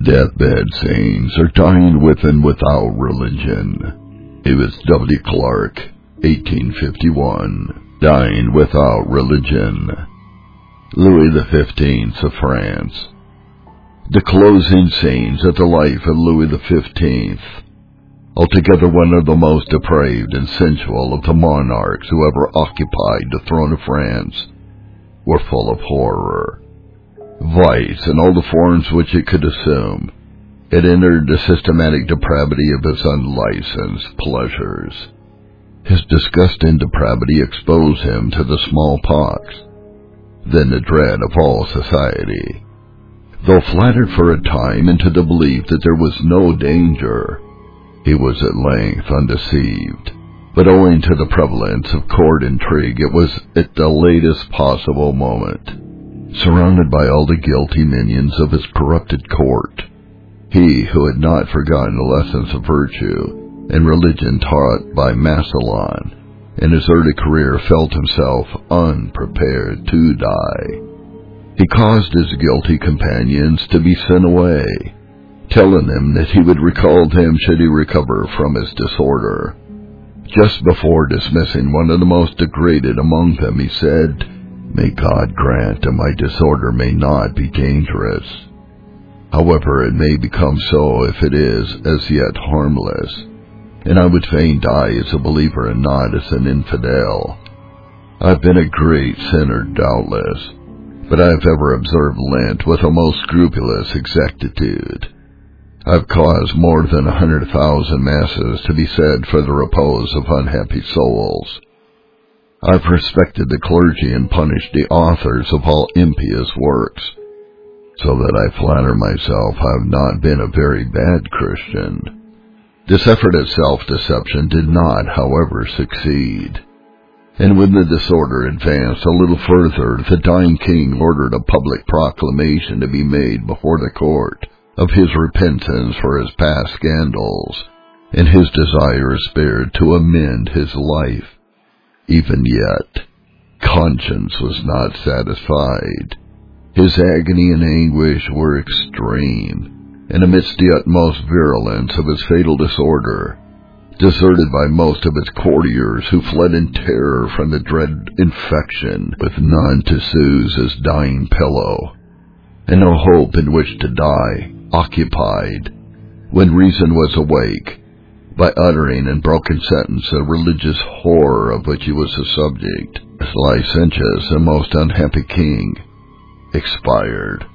Deathbed sayings are dying with and without religion. It was W. Clark, 1851, dying without religion. Louis XV of France. The closing scenes of the life of Louis XV, altogether one of the most depraved and sensual of the monarchs who ever occupied the throne of France, were full of horror. Vice in all the forms which it could assume, it entered the systematic depravity of his unlicensed pleasures. His disgust and depravity exposed him to the smallpox, then the dread of all society. Though flattered for a time into the belief that there was no danger, he was at length undeceived. But owing to the prevalence of court intrigue, it was at the latest possible moment, surrounded by all the guilty minions of his corrupted court, he who had not forgotten the lessons of virtue and religion taught by Massillon in his early career felt himself unprepared to die. He caused his guilty companions to be sent away, telling them that he would recall them should he recover from his disorder. Just before dismissing one of the most degraded among them, he said, "May God grant that my disorder may not be dangerous. However, it may become so if it is as yet harmless, and I would fain die as a believer and not as an infidel. I've been a great sinner, doubtless, but I have ever observed Lent with a most scrupulous exactitude. I've caused more than 100,000 masses to be said for the repose of unhappy souls. I've respected the clergy and punished the authors of all impious works, so that I flatter myself I have not been a very bad Christian." This effort at self-deception did not, however, succeed, and when the disorder advanced a little further, the dying king ordered a public proclamation to be made before the court of his repentance for his past scandals, and his desire spared to amend his life. Even yet, conscience was not satisfied. His agony and anguish were extreme, and amidst the utmost virulence of his fatal disorder, deserted by most of his courtiers who fled in terror from the dread infection, with none to soothe his dying pillow, and no hope in which to die, occupied, when reason was awake, by uttering in broken sentence the religious horror of which he was the subject, this licentious and most unhappy king expired.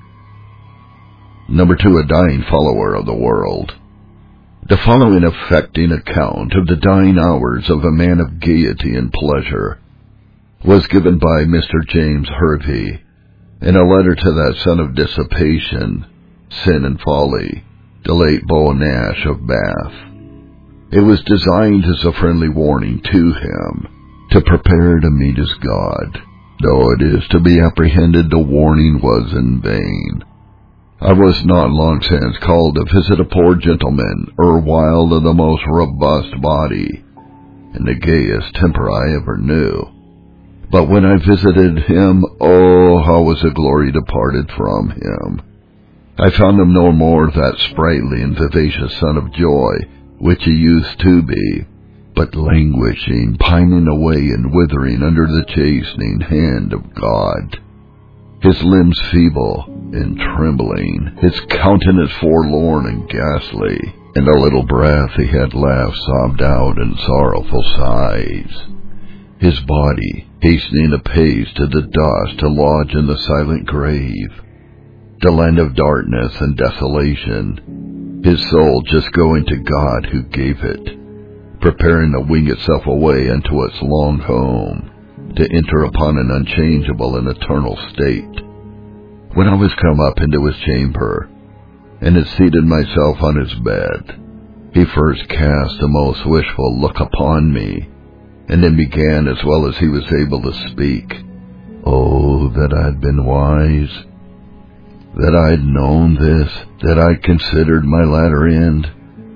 Number 2, a dying follower of the world. The following affecting account of the dying hours of a man of gaiety and pleasure was given by Mr. James Hervey in a letter to that son of dissipation, sin and folly, the late Beau Nash of Bath. It was designed as a friendly warning to him to prepare to meet his God, though it is to be apprehended the warning was in vain. I was not long since called to visit a poor gentleman, erewhile of the most robust body, and the gayest temper I ever knew. But when I visited him, oh, how was the glory departed from him! I found him no more that sprightly and vivacious son of joy which he used to be, but languishing, pining away and withering under the chastening hand of God. His limbs feeble and trembling, his countenance forlorn and ghastly, and the little breath he had left sobbed out in sorrowful sighs. His body hastening apace to the dust to lodge in the silent grave, the land of darkness and desolation, his soul just going to God who gave it, preparing to wing itself away into its long home, to enter upon an unchangeable and eternal state. When I was come up into his chamber, and had seated myself on his bed, he first cast a most wishful look upon me, and then began as well as he was able to speak. Oh, that I had been wise, that I had known this, that I considered my latter end.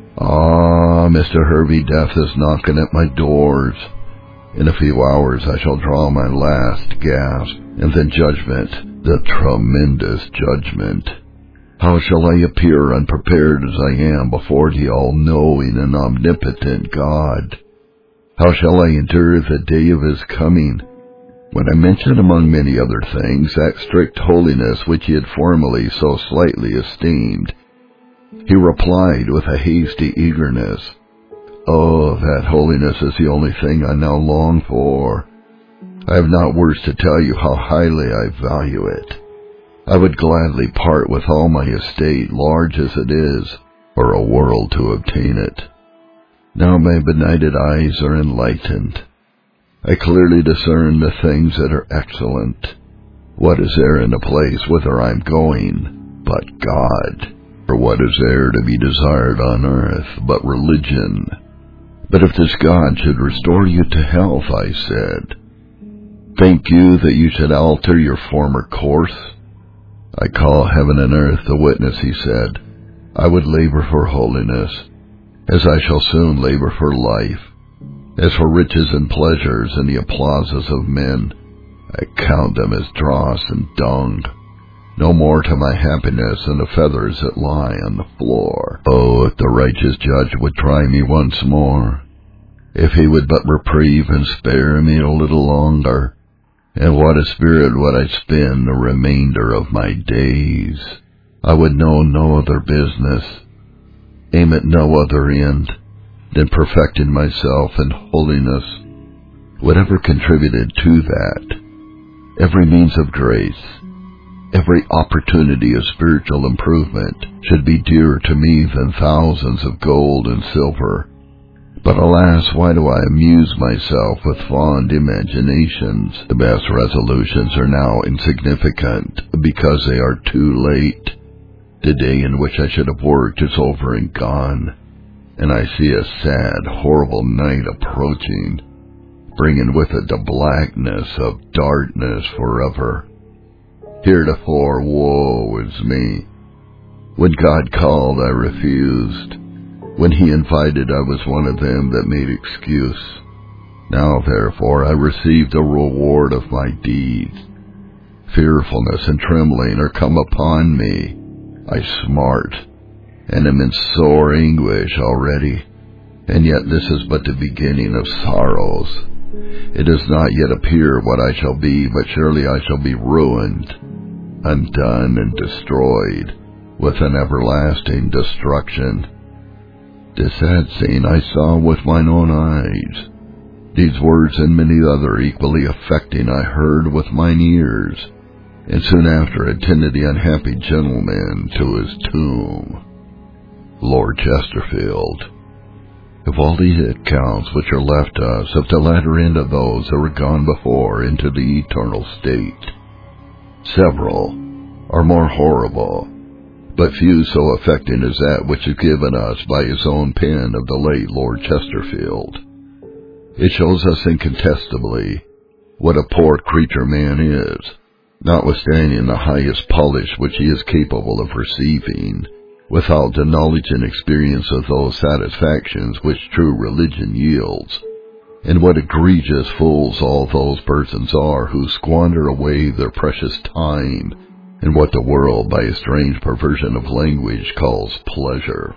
Ah, Mr. Hervey, death is knocking at my doors. In a few hours I shall draw my last gasp, and then judgment, the tremendous judgment. How shall I appear unprepared as I am before the all-knowing and omnipotent God? How shall I endure the day of his coming? When I mentioned among many other things that strict holiness which he had formerly so slightly esteemed, he replied with a hasty eagerness, "Oh, that holiness is the only thing I now long for. I have not words to tell you how highly I value it. I would gladly part with all my estate, large as it is, for a world to obtain it. Now my benighted eyes are enlightened. I clearly discern the things that are excellent. What is there in the place whither I am going but God? For what is there to be desired on earth but religion? But if this God should restore you to health," I said, "think you that you should alter your former course?" "I call heaven and earth to witness," he said, "I would labor for holiness, as I shall soon labor for life. As for riches and pleasures and the applauses of men, I count them as dross and dung, no more to my happiness than the feathers that lie on the floor. Oh, if the righteous judge would try me once more, if he would but reprieve and spare me a little longer, in what a spirit would I spend the remainder of my days? I would know no other business, aim at no other end, than perfecting myself in holiness. Whatever contributed to that, every means of grace, every opportunity of spiritual improvement should be dearer to me than thousands of gold and silver. But alas, why do I amuse myself with fond imaginations? The best resolutions are now insignificant because they are too late. The day in which I should have worked is over and gone, and I see a sad, horrible night approaching, bringing with it the blackness of darkness forever. Heretofore, woe is me. When God called, I refused. When he invited, I was one of them that made excuse. Now, therefore, I receive the reward of my deeds. Fearfulness and trembling are come upon me. I smart, and am in sore anguish already. And yet this is but the beginning of sorrows. It does not yet appear what I shall be, but surely I shall be ruined, undone, and destroyed, with an everlasting destruction. This sad scene I saw with mine own eyes. These words and many other equally affecting I heard with mine ears, and soon after attended the unhappy gentleman to his tomb. Lord Chesterfield. Of all these accounts which are left us of the latter end of those that were gone before into the eternal state, several are more horrible, but few so affecting as that which is given us by his own pen of the late Lord Chesterfield. It shows us incontestably what a poor creature man is, notwithstanding the highest polish which he is capable of receiving, without the knowledge and experience of those satisfactions which true religion yields, and what egregious fools all those persons are who squander away their precious time in what the world, by a strange perversion of language, calls pleasure.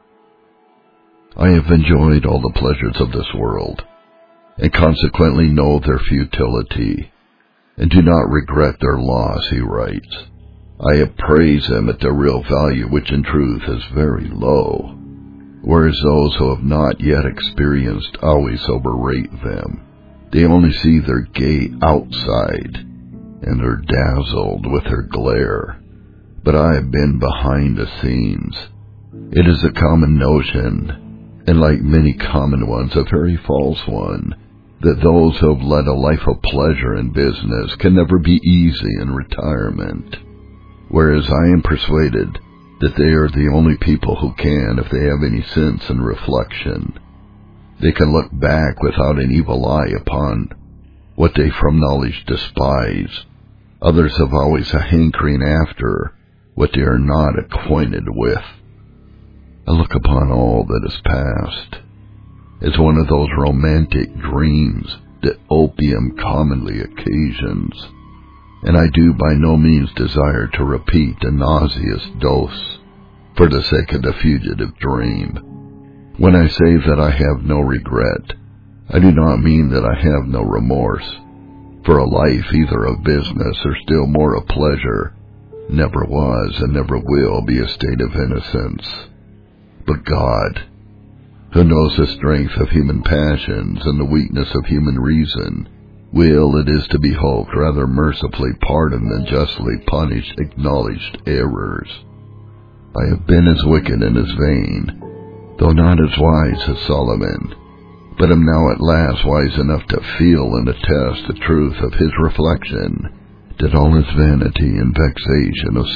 I have enjoyed all the pleasures of this world, and consequently know their futility, and do not regret their loss, he writes. I appraise them at their real value, which in truth is very low, whereas those who have not yet experienced always overrate them. They only see their gay outside, and are dazzled with their glare. But I have been behind the scenes. It is a common notion, and like many common ones, a very false one, that those who have led a life of pleasure and business can never be easy in retirement, whereas I am persuaded that they are the only people who can if they have any sense and reflection. They can look back without an evil eye upon what they from knowledge despise. Others have always a hankering after what they are not acquainted with. I look upon all that is past as one of those romantic dreams that opium commonly occasions. and I do by no means desire to repeat a nauseous dose for the sake of the fugitive dream. When I say that I have no regret, I do not mean that I have no remorse, for a life either of business or still more of pleasure never was and never will be a state of innocence. But God, who knows the strength of human passions and the weakness of human reason, will, it is to be hoped, rather mercifully pardon than justly punish acknowledged errors. I have been as wicked and as vain, though not as wise as Solomon, but am now at last wise enough to feel and attest the truth of his reflection, that all is vanity and vexation of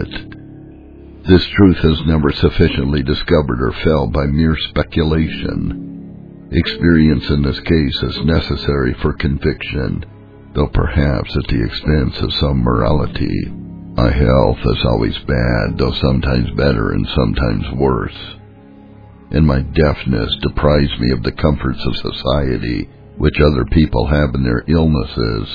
spirit. This truth is never sufficiently discovered or felt by mere speculation. Experience in this case is necessary for conviction, though perhaps at the expense of some morality. My health is always bad, though sometimes better and sometimes worse, and my deafness deprives me of the comforts of society which other people have in their illnesses.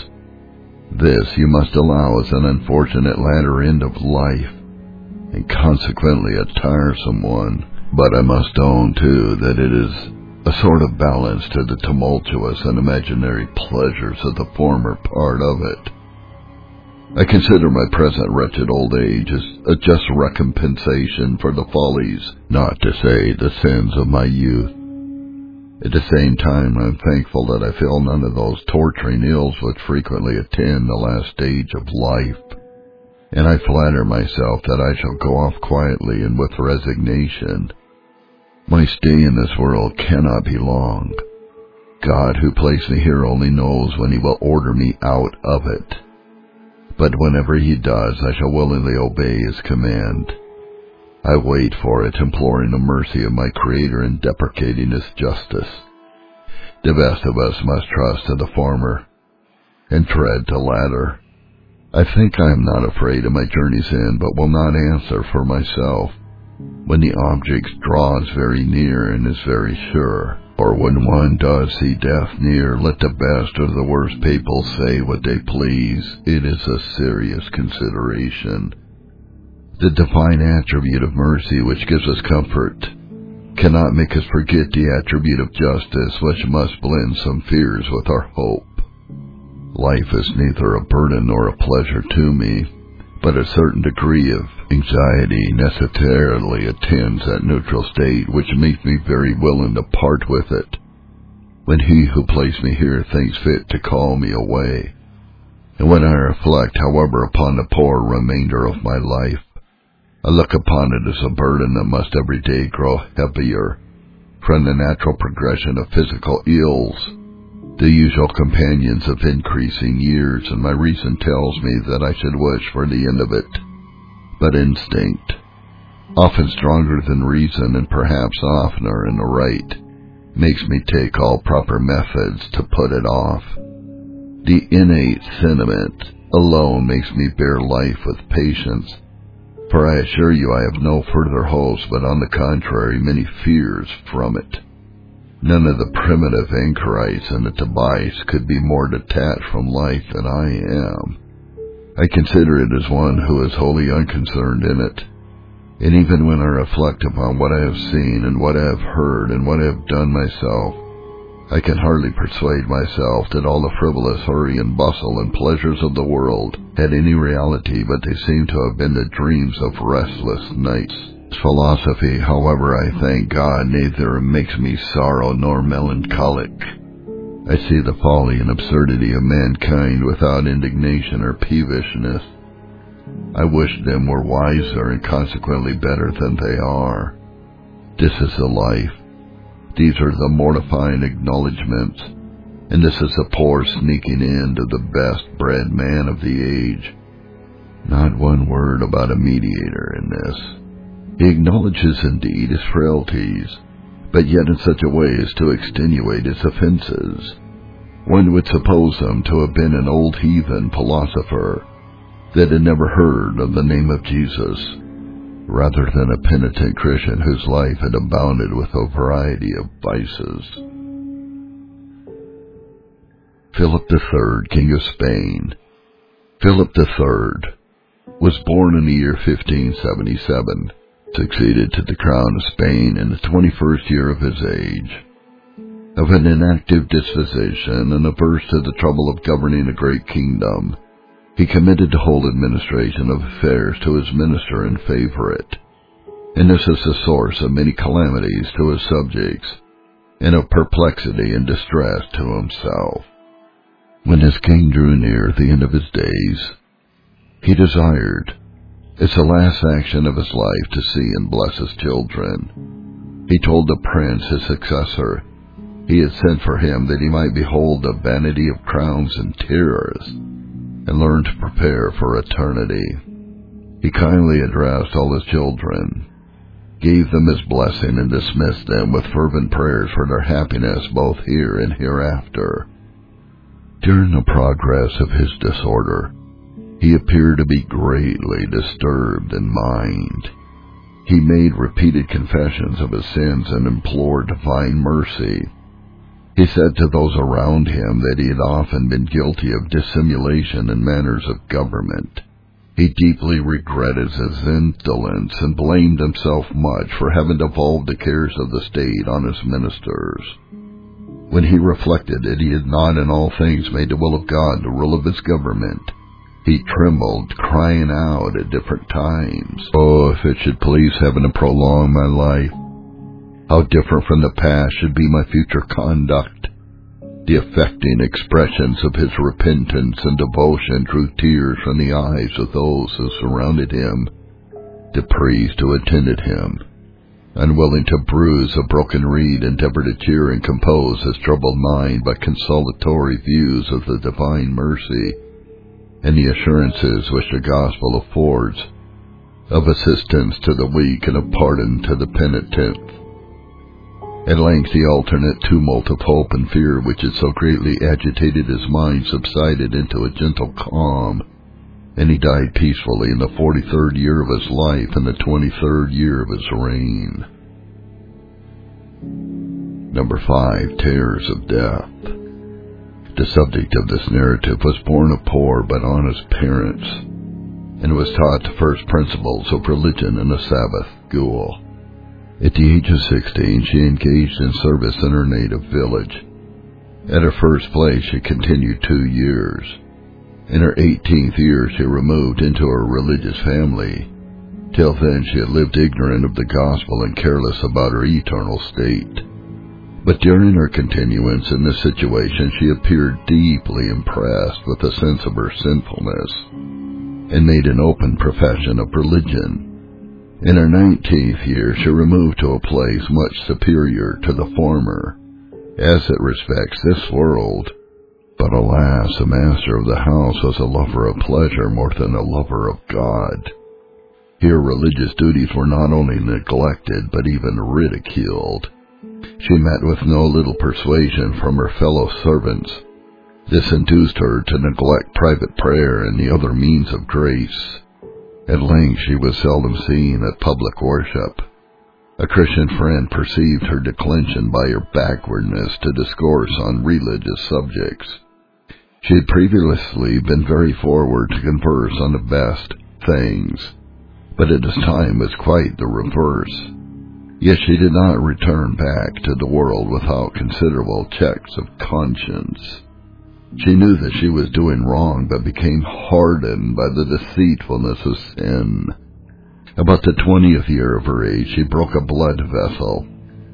This you must allow is an unfortunate latter end of life, and consequently a tiresome one, but I must own, too, that it is a sort of balance to the tumultuous and imaginary pleasures of the former part of it. I consider my present wretched old age as a just recompensation for the follies, not to say the sins of my youth. At the same time, I am thankful that I feel none of those torturing ills which frequently attend the last stage of life, and I flatter myself that I shall go off quietly and with resignation. My stay in this world cannot be long. God, who placed me here, only knows when he will order me out of it. But whenever he does, I shall willingly obey his command. I wait for it, imploring the mercy of my Creator and deprecating his justice. The best of us must trust to the former and tread the latter. I think I am not afraid of my journey's end, but will not answer for myself when the object draws very near and is very sure. Or when one does see death near, let the best or the worst people say what they please. It is a serious consideration. The divine attribute of mercy, which gives us comfort, cannot make us forget the attribute of justice, which must blend some fears with our hope. Life is neither a burden nor a pleasure to me, but a certain degree of anxiety necessarily attends that neutral state which makes me very willing to part with it, when he who placed me here thinks fit to call me away. And when I reflect, however, upon the poor remainder of my life, I look upon it as a burden that must every day grow heavier from the natural progression of physical ills, the usual companions of increasing years, and my reason tells me that I should wish for the end of it. But instinct, often stronger than reason and perhaps oftener in the right, makes me take all proper methods to put it off. The innate sentiment alone makes me bear life with patience, for I assure you I have no further hopes, but on the contrary many fears from it. None of the primitive anchorites in the Tobias could be more detached from life than I am. I consider it as one who is wholly unconcerned in it, and even when I reflect upon what I have seen and what I have heard and what I have done myself, I can hardly persuade myself that all the frivolous hurry and bustle and pleasures of the world had any reality, but they seem to have been the dreams of restless nights. Philosophy, however, I thank God, neither makes me sorrow nor melancholic. I see the folly and absurdity of mankind without indignation or peevishness. I wish them were wiser and consequently better than they are. This is the life. These are the mortifying acknowledgments, and this is the poor sneaking end of the best-bred man of the age. Not one word about a mediator in this. He acknowledges indeed his frailties, but yet in such a way as to extenuate his offenses. One would suppose him to have been an old heathen philosopher that had never heard of the name of Jesus, rather than a penitent Christian whose life had abounded with a variety of vices. Philip III, King of Spain, Philip III was born in the year 1577, succeeded to the crown of Spain in the 21st year of his age. Of an inactive disposition and averse to the trouble of governing a great kingdom, he committed the whole administration of affairs to his minister and favorite, and this is the source of many calamities to his subjects, and of perplexity and distress to himself. When this king drew near the end of his days, he desired, as the last action of his life, to see and bless his children. He told the prince, his successor, he had sent for him that he might behold the vanity of crowns and tears, and learn to prepare for eternity. He kindly addressed all his children, gave them his blessing, and dismissed them with fervent prayers for their happiness both here and hereafter. During the progress of his disorder, he appeared to be greatly disturbed in mind. He made repeated confessions of his sins and implored divine mercy. He said to those around him that he had often been guilty of dissimulation in matters of government. He deeply regretted his indolence and blamed himself much for having devolved the cares of the state on his ministers. When he reflected that he had not in all things made the will of God the rule of his government, he trembled, crying out at different times, "Oh, if it should please heaven to prolong my life, how different from the past should be my future conduct." The affecting expressions of his repentance and devotion drew tears from the eyes of those who surrounded him. The priest who attended him, unwilling to bruise a broken reed, endeavored to cheer and compose his troubled mind by consolatory views of the divine mercy and the assurances which the gospel affords of assistance to the weak and of pardon to the penitent. At length the alternate tumult of hope and fear which had so greatly agitated his mind subsided into a gentle calm, and he died peacefully in the 43rd year of his life and the 23rd year of his reign. Number 5. Terrors of Death. The subject of this narrative was born of poor but honest parents, and was taught the first principles of religion in a Sabbath school. At the age of 16, she engaged in service in her native village. At her first place, she continued 2 years. In her 18th year, she removed into a religious family. Till then, she had lived ignorant of the gospel and careless about her eternal state. But during her continuance in this situation, she appeared deeply impressed with a sense of her sinfulness, and made an open profession of religion. In her 19th year, she removed to a place much superior to the former, as it respects this world. But alas, the master of the house was a lover of pleasure more than a lover of God. Here religious duties were not only neglected, but even ridiculed. She met with no little persuasion from her fellow servants. This induced her to neglect private prayer and the other means of grace. At length she was seldom seen at public worship. A Christian friend perceived her declension by her backwardness to discourse on religious subjects. She had previously been very forward to converse on the best things, but at this time was quite the reverse. Yet she did not return back to the world without considerable checks of conscience. She knew that she was doing wrong, but became hardened by the deceitfulness of sin. About the 20th year of her age, she broke a blood vessel.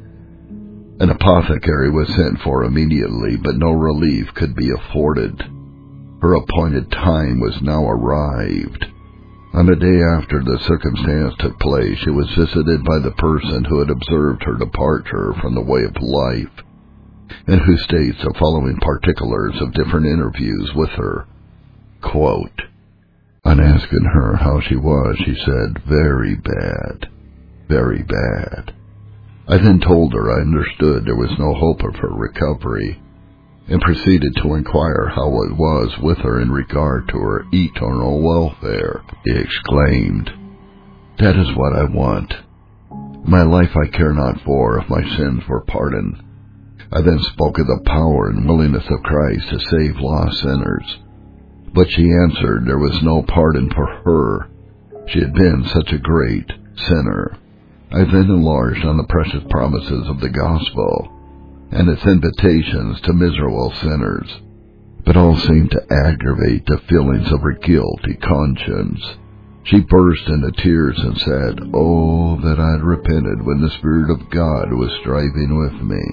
An apothecary was sent for immediately, but no relief could be afforded. Her appointed time was now arrived. On the day after the circumstance took place, she was visited by the person who had observed her departure from the way of life, and who states the following particulars of different interviews with her. Quote, on asking her how she was, she said, "Very bad, very bad." I then told her I understood there was no hope of her recovery, and proceeded to inquire how it was with her in regard to her eternal welfare. He exclaimed, "That is what I want. My life I care not for if my sins were pardoned." I then spoke of the power and willingness of Christ to save lost sinners. But she answered there was no pardon for her. She had been such a great sinner. I then enlarged on the precious promises of the gospel and its invitations to miserable sinners, but all seemed to aggravate the feelings of her guilty conscience. She burst into tears and said, "Oh, that I had repented when the Spirit of God was striving with me.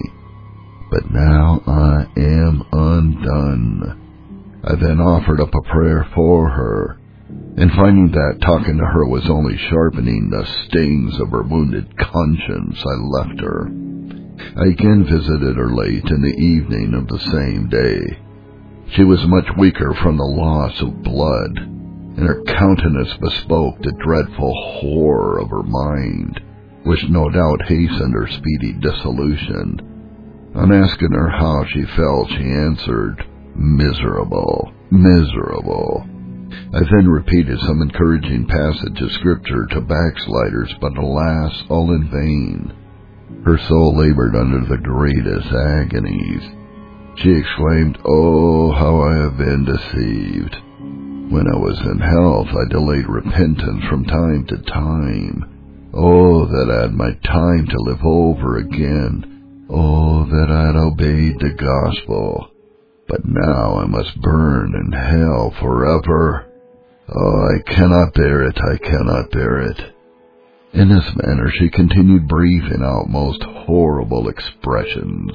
But now I am undone." I then offered up a prayer for her, and finding that talking to her was only sharpening the stings of her wounded conscience, I left her. I again visited her late in the evening of the same day. She was much weaker from the loss of blood, and her countenance bespoke the dreadful horror of her mind, which no doubt hastened her speedy dissolution. On asking her how she felt, she answered, "Miserable, miserable." I then repeated some encouraging passage of Scripture to backsliders, but alas, all in vain. Her soul labored under the greatest agonies. She exclaimed, "Oh, how I have been deceived. When I was in health, I delayed repentance from time to time. Oh, that I had my time to live over again. Oh, that I had obeyed the gospel. But now I must burn in hell forever. Oh, I cannot bear it, I cannot bear it." In this manner she continued breathing out most horrible expressions.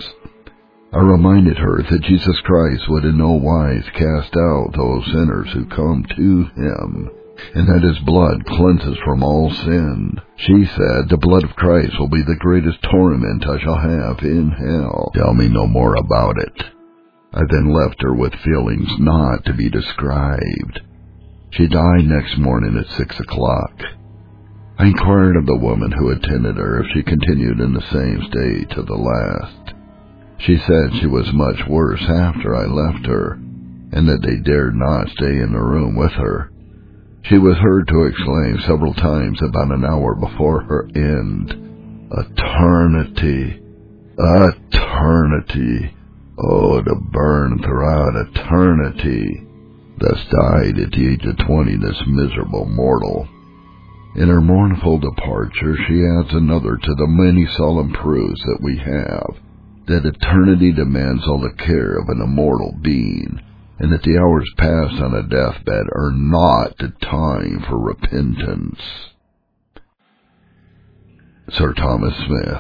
I reminded her that Jesus Christ would in no wise cast out those sinners who come to him, and that his blood cleanses from all sin. She said, "The blood of Christ will be the greatest torment I shall have in hell. Tell me no more about it." I then left her with feelings not to be described. She died next morning at 6 o'clock. I inquired of the woman who attended her if she continued in the same state to the last. She said she was much worse after I left her, and that they dared not stay in the room with her. She was heard to exclaim several times about an hour before her end, "Eternity! Eternity! Oh, to burn throughout eternity." Thus died at the age of 20 this miserable mortal. In her mournful departure, she adds another to the many solemn proofs that we have, that eternity demands all the care of an immortal being, and that the hours passed on a deathbed are not the time for repentance. Sir Thomas Smith.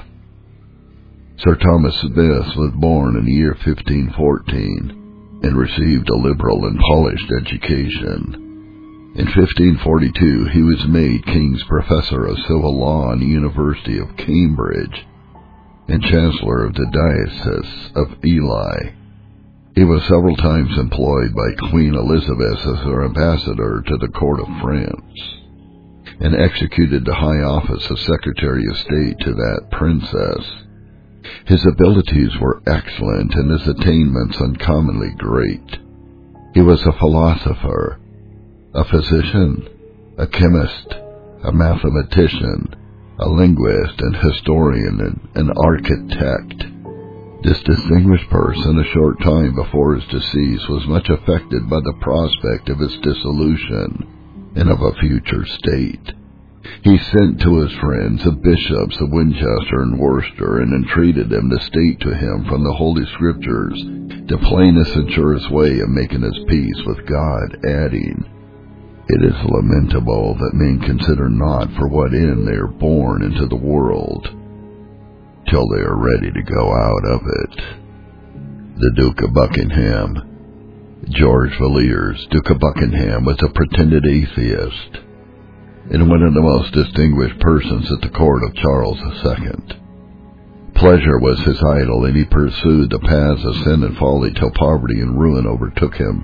Sir Thomas Smith was born in the year 1514 and received a liberal and polished education. In 1542, he was made King's Professor of Civil Law in the University of Cambridge and Chancellor of the Diocese of Ely. He was several times employed by Queen Elizabeth as her ambassador to the court of France, and executed the high office of Secretary of State to that princess. His abilities were excellent and his attainments uncommonly great. He was a philosopher, a physician, a chemist, a mathematician, a linguist and historian, and an architect. This distinguished person, a short time before his decease, was much affected by the prospect of his dissolution and of a future state. He sent to his friends, the bishops of Winchester and Worcester, and entreated them to state to him from the Holy Scriptures the plainest and surest way of making his peace with God, adding, "It is lamentable that men consider not for what end they are born into the world, till they are ready to go out of it." The Duke of Buckingham. George Villiers, Duke of Buckingham, was a pretended atheist, and one of the most distinguished persons at the court of Charles II. Pleasure was his idol, and he pursued the paths of sin and folly till poverty and ruin overtook him.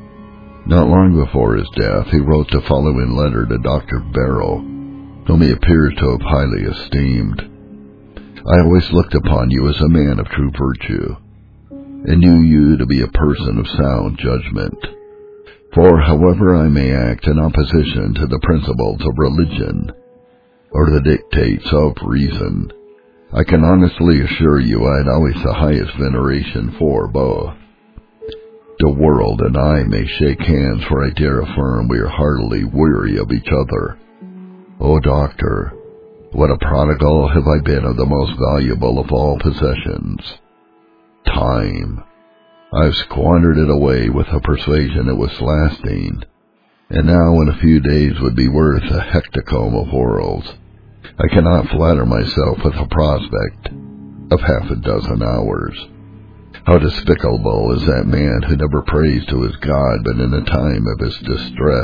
Not long before his death, he wrote the following letter to Dr. Barrow, whom he appears to have highly esteemed. "I always looked upon you as a man of true virtue, and knew you to be a person of sound judgment. For however I may act in opposition to the principles of religion, or the dictates of reason, I can honestly assure you I had always the highest veneration for both. the world and I may shake hands, for I dare affirm we are heartily weary of each other. O doctor, what a prodigal have I been of the most valuable of all possessions, time. I've squandered it away with a persuasion it was lasting, and now in a few days would be worth a hectocomb of worlds. I cannot flatter myself with a prospect of half a dozen hours. How despicable is that man who never prays to his God but in the time of his distress.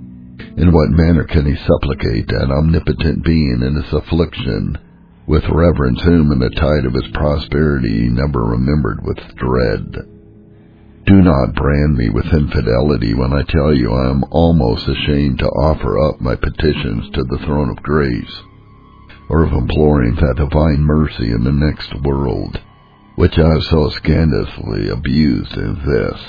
In what manner can he supplicate that omnipotent being in his affliction, with reverence whom in the tide of his prosperity he never remembered with dread? Do not brand me with infidelity when I tell you I am almost ashamed to offer up my petitions to the throne of grace, or of imploring that divine mercy in the next world, which I have so scandalously abused in this.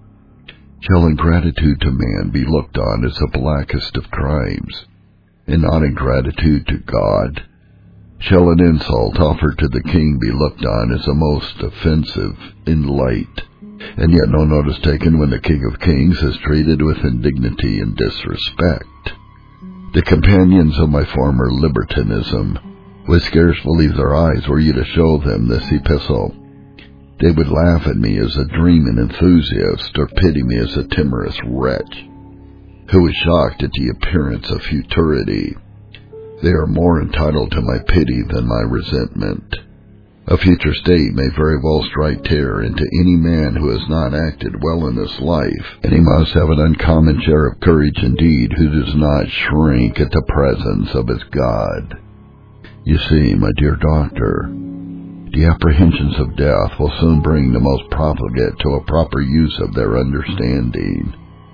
Shall ingratitude to man be looked on as the blackest of crimes, and not ingratitude to God? Shall an insult offered to the king be looked on as the most offensive in light, and yet no notice taken when the King of Kings is treated with indignity and disrespect? The companions of my former libertinism would scarce believe their eyes were you to show them this epistle. They would laugh at me as a dreaming enthusiast, or pity me as a timorous wretch who is shocked at the appearance of futurity. They are more entitled to my pity than my resentment. A future state may very well strike terror into any man who has not acted well in this life, and he must have an uncommon share of courage indeed who does not shrink at the presence of his God. You see, my dear doctor, the apprehensions of death will soon bring the most profligate to a proper use of their understanding.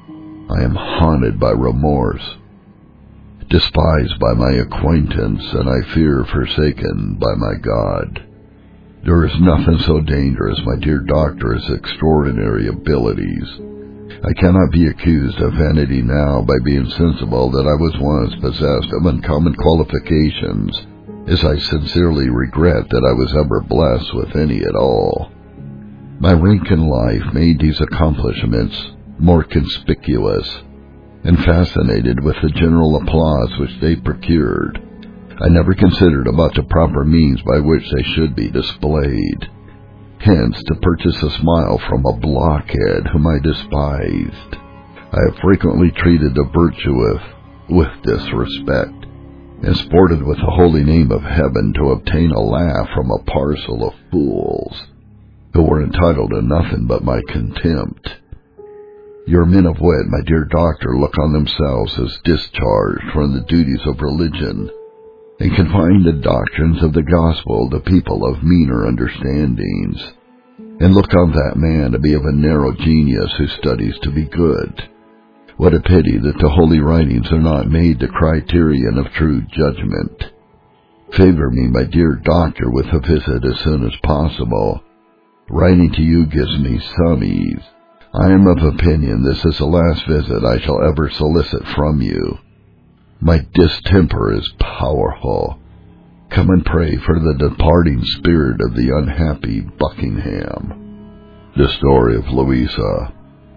I am haunted by remorse, despised by my acquaintance, and I fear forsaken by my God. There is nothing so dangerous, my dear doctor, as extraordinary abilities. I cannot be accused of vanity now by being sensible that I was once possessed of uncommon qualifications, as I sincerely regret that I was ever blessed with any at all. My rank in life made these accomplishments more conspicuous, and fascinated with the general applause which they procured, I never considered about the proper means by which they should be displayed. Hence, to purchase a smile from a blockhead whom I despised, I have frequently treated the virtuous with disrespect, and sported with the holy name of heaven to obtain a laugh from a parcel of fools, who were entitled to nothing but my contempt. Your men of wit, my dear doctor, look on themselves as discharged from the duties of religion, and confine the doctrines of the gospel to people of meaner understandings, and look on that man to be of a narrow genius who studies to be good. What a pity that the holy writings are not made the criterion of true judgment. Favor me, my dear doctor, with a visit as soon as possible. Writing to you gives me some ease. I am of opinion this is the last visit I shall ever solicit from you. My distemper is powerful. Come and pray for the departing spirit of the unhappy Buckingham. The story of Louisa.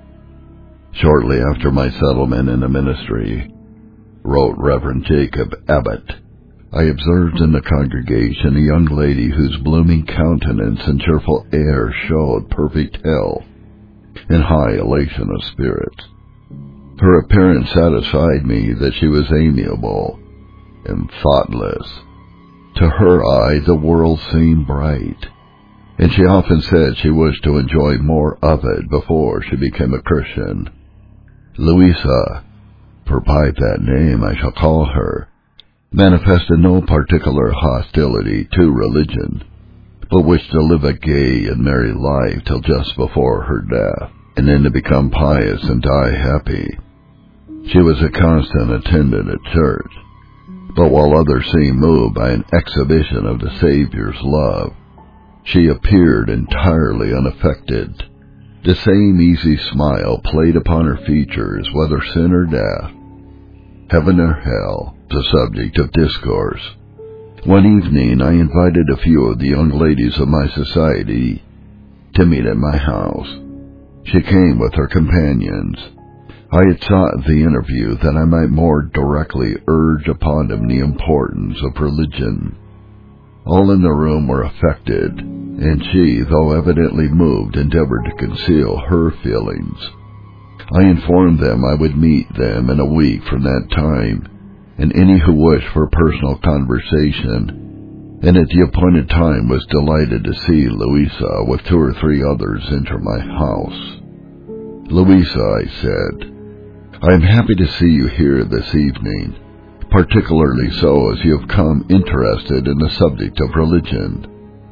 Shortly after my settlement in the ministry, wrote Reverend Jacob Abbott, I observed in the congregation a young lady whose blooming countenance and cheerful air showed perfect health and high elation of spirits. Her appearance satisfied me that she was amiable and thoughtless. To her eye the world seemed bright, and she often said she wished to enjoy more of it before she became a Christian. Louisa, for by that name I shall call her, manifested no particular hostility to religion, but wished to live a gay and merry life till just before her death, and then to become pious and die happy. She was a constant attendant at church, but while others seemed moved by an exhibition of the Savior's love, she appeared entirely unaffected. The same easy smile played upon her features, whether sin or death, heaven or hell, the subject of discourse. One evening I invited a few of the young ladies of my society to meet at my house. She came with her companions. I had sought the interview that I might more directly urge upon him the importance of religion. All in the room were affected, and she, though evidently moved, endeavored to conceal her feelings. I informed them I would meet them in a week from that time, and any who wished for personal conversation, and at the appointed time was delighted to see Louisa with 2 or 3 others enter my house. "Louisa," I said, "I am happy to see you here this evening, particularly so as you have come interested in the subject of religion."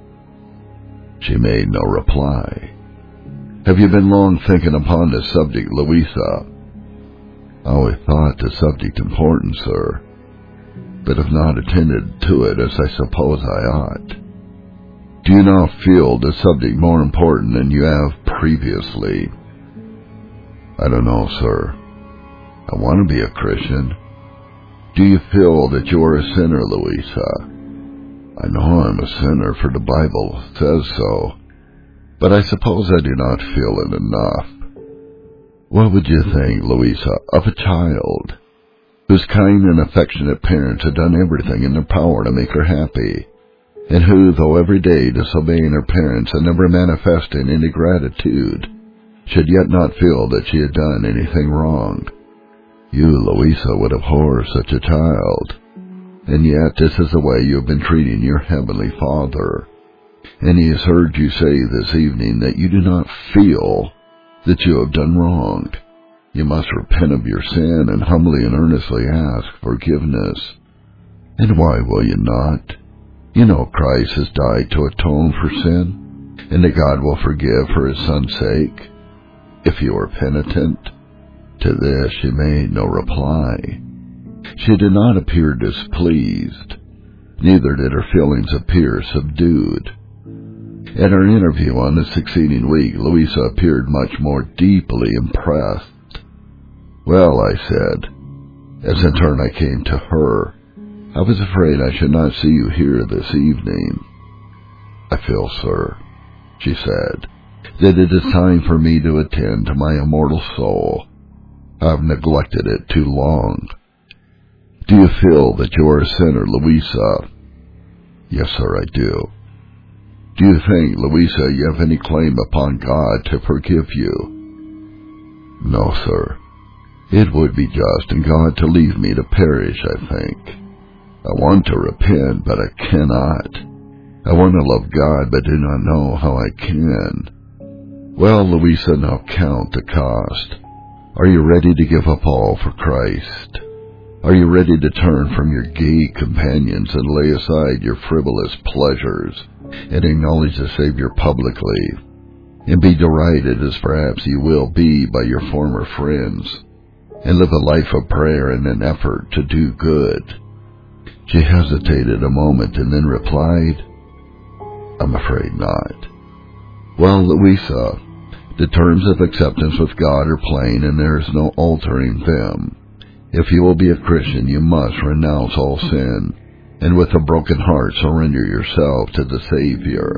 She made no reply. "Have you been long thinking upon this subject, Louisa?" "I always thought the subject important, sir, but have not attended to it as I suppose I ought." "Do you now feel the subject more important than you have previously?" "I don't know, sir. I want to be a Christian." "Do you feel that you are a sinner, Louisa?" "I know I'm a sinner, for the Bible says so, but I suppose I do not feel it enough." "What would you think, Louisa, of a child whose kind and affectionate parents had done everything in their power to make her happy, and who, though every day disobeying her parents and never manifesting any gratitude, should yet not feel that she had done anything wrong? You, Louisa, would abhor such a child, and yet this is the way you have been treating your Heavenly Father, and He has heard you say this evening that you do not feel that you have done wrong. You must repent of your sin and humbly and earnestly ask forgiveness. And why will you not? You know Christ has died to atone for sin, and that God will forgive for His Son's sake, if you are penitent." To this she made no reply. She did not appear displeased, neither did her feelings appear subdued. At our interview on the succeeding week, Louisa appeared much more deeply impressed. "Well," I said, as in turn I came to her, "I was afraid I should not see you here this evening." "I feel, sir," she said, "that it is time for me to attend to my immortal soul. I have neglected it too long." "Do you feel that you are a sinner, Louisa?" "Yes, sir, I do." "Do you think, Louisa, you have any claim upon God to forgive you?" "No, sir. It would be just in God to leave me to perish, I think. I want to repent, but I cannot. I want to love God, but do not know how I can." "Well, Louisa, now count the cost. Are you ready to give up all for Christ? Are you ready to turn from your gay companions and lay aside your frivolous pleasures and acknowledge the Savior publicly, and be derided as perhaps you will be by your former friends, and live a life of prayer in an effort to do good?" She hesitated a moment and then replied, "I'm afraid not." "Well, Louisa, the terms of acceptance with God are plain, and there is no altering them. If you will be a Christian, you must renounce all sin, and with a broken heart surrender yourself to the Savior."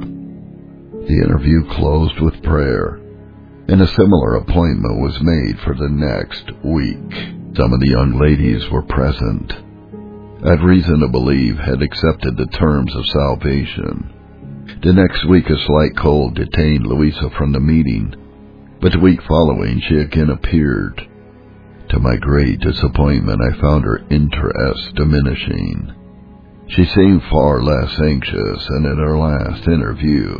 The interview closed with prayer, and a similar appointment was made for the next week. Some of the young ladies were present. I had reason to believe had accepted the terms of salvation. The next week a slight cold detained Louisa from the meeting, but the week following she again appeared. To my great disappointment, I found her interest diminishing. She seemed far less anxious, and at our last interview,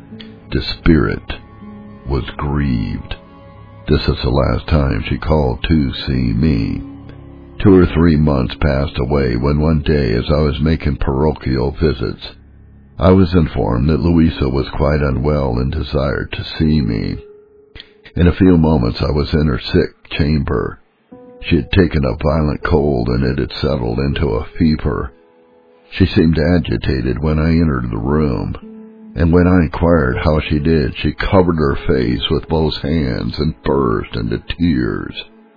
the spirit was grieved. This is the last time she called to see me. 2 or 3 months passed away when one day, as I was making parochial visits, I was informed that Louisa was quite unwell and desired to see me. In a few moments I was in her sick chamber. She had taken a violent cold, and it had settled into a fever. She seemed agitated when I entered the room, and when I inquired how she did, she covered her face with both hands and burst into tears.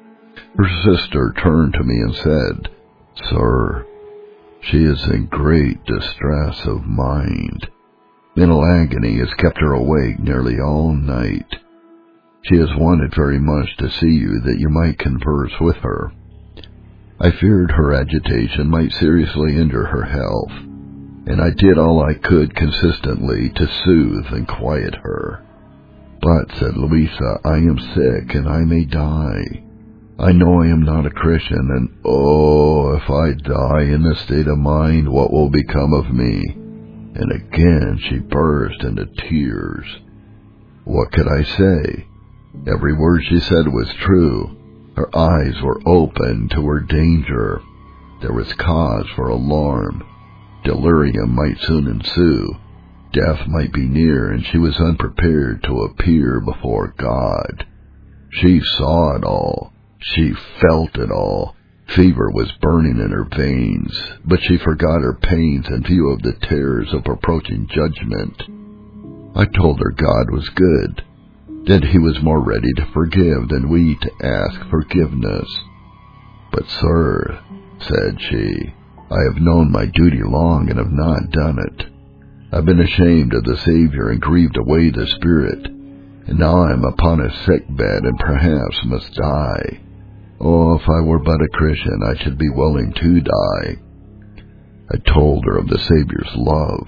Her sister turned to me and said, "Sir, she is in great distress of mind. Mental agony has kept her awake nearly all night." She has wanted very much to see you that you might converse with her. I feared her agitation might seriously injure her health, and I did all I could consistently to soothe and quiet her. But, said Louisa, I am sick and I may die. I know I am not a Christian, and oh, if I die in this state of mind, what will become of me? And again she burst into tears. What could I say? Every word she said was true. Her eyes were open to her danger. There was cause for alarm. Delirium might soon ensue. Death might be near, and she was unprepared to appear before God. She saw it all. She felt it all. Fever was burning in her veins, but she forgot her pains in view of the terrors of approaching judgment. I told her God was good, that he was more ready to forgive than we to ask forgiveness. But, sir, said she, I have known my duty long and have not done it. I've been ashamed of the Savior and grieved away the Spirit, and now I am upon a sick bed and perhaps must die. Oh, if I were but a Christian, I should be willing to die. I told her of the Savior's love.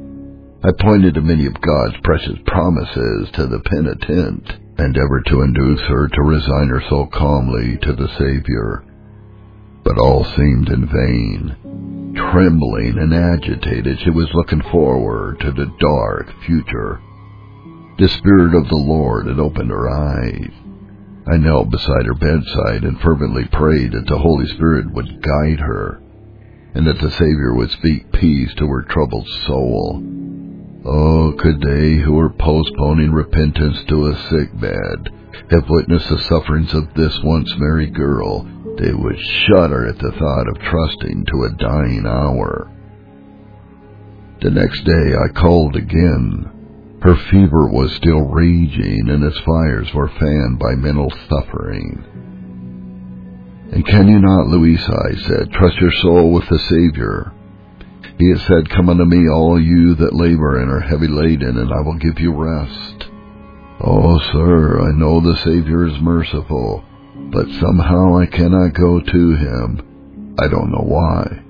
I pointed to many of God's precious promises to the penitent, endeavored to induce her to resign her soul calmly to the Savior. But all seemed in vain. Trembling and agitated, she was looking forward to the dark future. The Spirit of the Lord had opened her eyes. I knelt beside her bedside and fervently prayed that the Holy Spirit would guide her, and that the Savior would speak peace to her troubled soul. Oh, could they who were postponing repentance to a sick bed have witnessed the sufferings of this once merry girl, they would shudder at the thought of trusting to a dying hour. The next day I called again. Her fever was still raging, and its fires were fanned by mental suffering. And can you not, Louisa, I said, trust your soul with the Savior? He has said, come unto me, all you that labor and are heavy laden, and I will give you rest. Oh, sir, I know the Savior is merciful, but somehow I cannot go to him. I don't know why.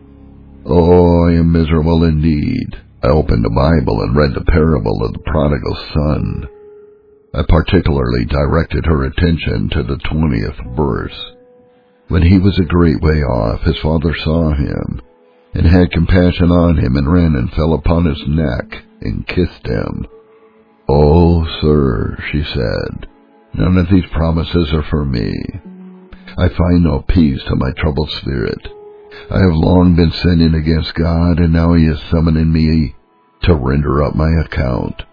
Oh, I am miserable indeed. I opened the Bible and read the parable of the prodigal son. I particularly directed her attention to the 20th verse. When he was a great way off, his father saw him, and had compassion on him, and ran and fell upon his neck, and kissed him. Oh, sir, she said, none of these promises are for me. I find no peace to my troubled spirit. I have long been sinning against God, and now he is summoning me to render up my account.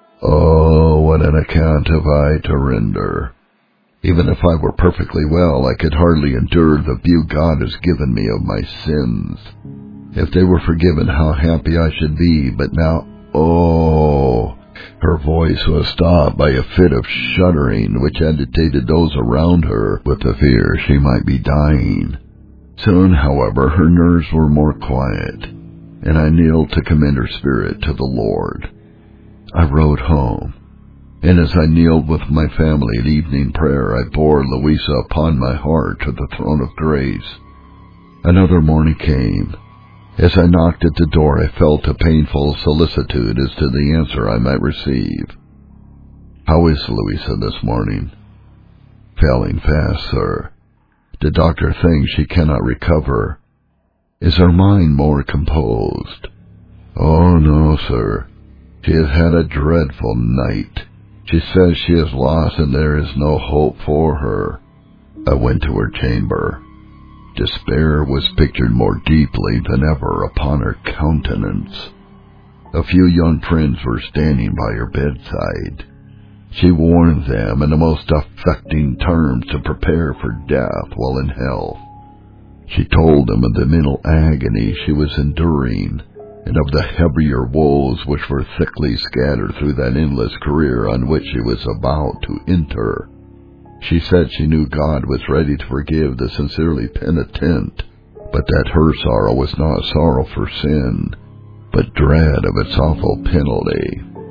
Oh, what an account have I to render! Even if I were perfectly well, I could hardly endure the view God has given me of my sins. If they were forgiven, how happy I should be, but now, oh! Her voice was stopped by a fit of shuddering which agitated those around her with the fear she might be dying. Soon, however, her nerves were more quiet, and I kneeled to commend her spirit to the Lord. I rode home, and as I kneeled with my family at evening prayer, I bore Louisa upon my heart to the throne of grace. Another morning came. As I knocked at the door, I felt a painful solicitude as to the answer I might receive. How is Louisa this morning? Failing fast, sir. The doctor thinks she cannot recover. Is her mind more composed? Oh, no, sir. She has had a dreadful night. She says she is lost and there is no hope for her. I went to her chamber. Despair was pictured more deeply than ever upon her countenance. A few young friends were standing by her bedside. She warned them in the most affecting terms to prepare for death while in health. She told them of the mental agony she was enduring, and of the heavier woes which were thickly scattered through that endless career on which she was about to enter. She said she knew God was ready to forgive the sincerely penitent, but that her sorrow was not sorrow for sin, but dread of its awful penalty.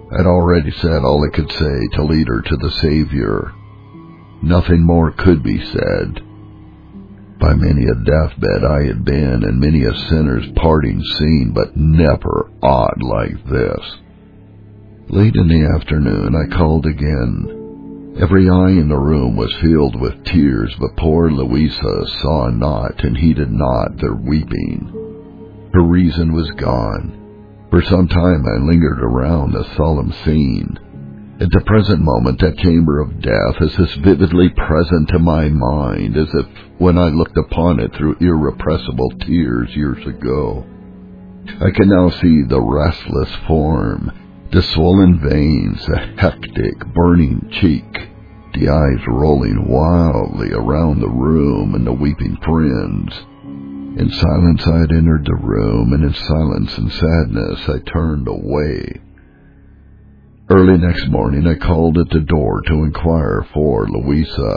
I'd already said all I could say to lead her to the Savior. Nothing more could be said. By many a deathbed I had been, and many a sinner's parting seen, but never aught like this. Late in the afternoon I called again. Every eye in the room was filled with tears, but poor Louisa saw not and heeded not their weeping. Her reason was gone. For some time I lingered around the solemn scene. At the present moment, that chamber of death is as vividly present to my mind as if when I looked upon it through irrepressible tears years ago. I can now see the restless form, the swollen veins, the hectic, burning cheek, the eyes rolling wildly around the room, and the weeping friends. In silence I had entered the room, and in silence and sadness I turned away. Early next morning I called at the door to inquire for Louisa.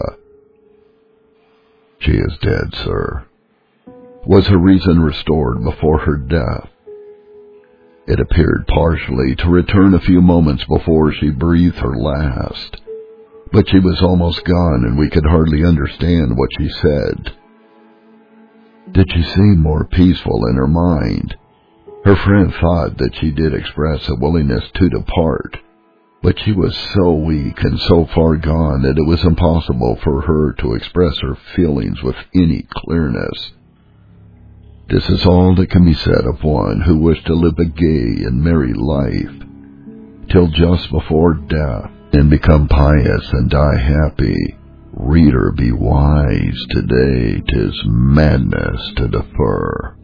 "She is dead, sir." Was her reason restored before her death? It appeared partially to return a few moments before she breathed her last, but she was almost gone and we could hardly understand what she said. Did she seem more peaceful in her mind? Her friend thought that she did express a willingness to depart, but she was so weak and so far gone that it was impossible for her to express her feelings with any clearness. This is all that can be said of one who wished to live a gay and merry life, till just before death, and become pious and die happy. Reader, be wise today, 'tis madness to defer.